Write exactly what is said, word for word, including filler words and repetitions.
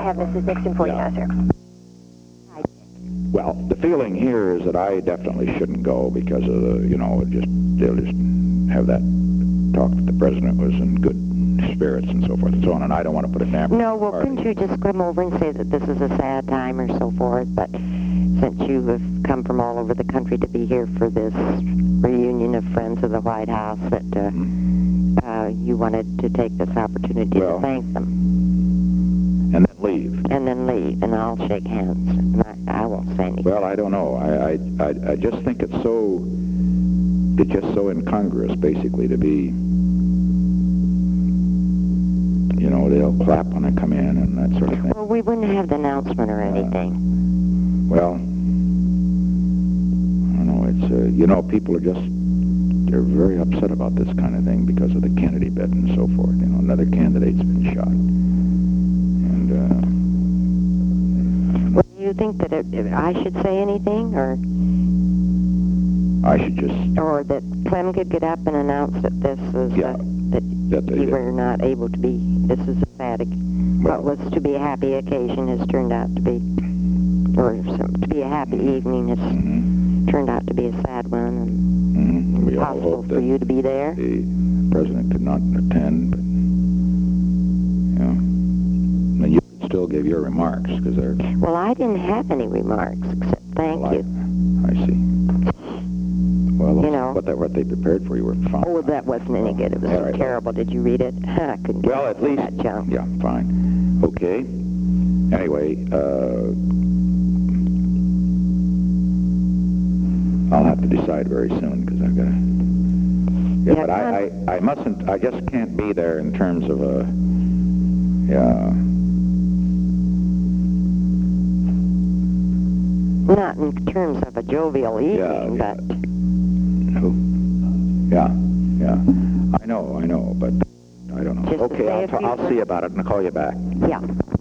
have Missus Nixon for Yeah. you now, sir. Well, the feeling here is that I definitely shouldn't go because of the, you know, just they'll just have that talk that the president was in good spirits and so forth and so on, and I don't want to put a damper. No, well, couldn't you just come over and say that this is a sad time or so forth, but since you have come from all over the country to be here for this reunion of Friends of the White House, that uh, Mm-hmm. uh, you wanted to take this opportunity Well, to thank them. And then leave. And then leave, and I'll shake hands. And I, I won't say anything. Well, I don't know. I, I, I, I just think it's so, it's just so incongruous, basically, to be, you know, they'll clap when I come in and that sort of thing. Well, we wouldn't have the announcement or anything. Well, I don't know. It's, uh, you know, people are just, they're very upset about this kind of thing because of the Kennedy bit and so forth. You know, another candidate's been shot. And, uh... Well, do you think that it, if I should say anything, or... I should just... Or that Clem could get up and announce that this is... Yeah, uh, that, that they you did. were not able to be... This is a sad... Well, what was to be a happy occasion has turned out to be... Or some, to be a happy evening has mm-hmm. turned out to be a sad one. And Mm-hmm. We all possible hope for that you to be there. the president could not attend, but, yeah. And you could still give your remarks, because they're... Well, I didn't have any remarks, except thank well, you. I, I see. Well, You know. what, they, what they prepared for you were fine. Oh, that wasn't any good. It was All so right. terrible. Did you read it? I couldn't get Well, at through least... that junk. Yeah, fine. Okay. Anyway, uh... I'll have to decide very soon, because I've got to... Yeah, Yeah, but I, I, I mustn't... I just can't be there in terms of a... Yeah... Not in terms of a jovial evening, Yeah, yeah. but... Who? Yeah, yeah. I know, I know, but I don't know. Just to Okay, say I'll, a t- few I'll see words. about it and I'll call you back. Yeah.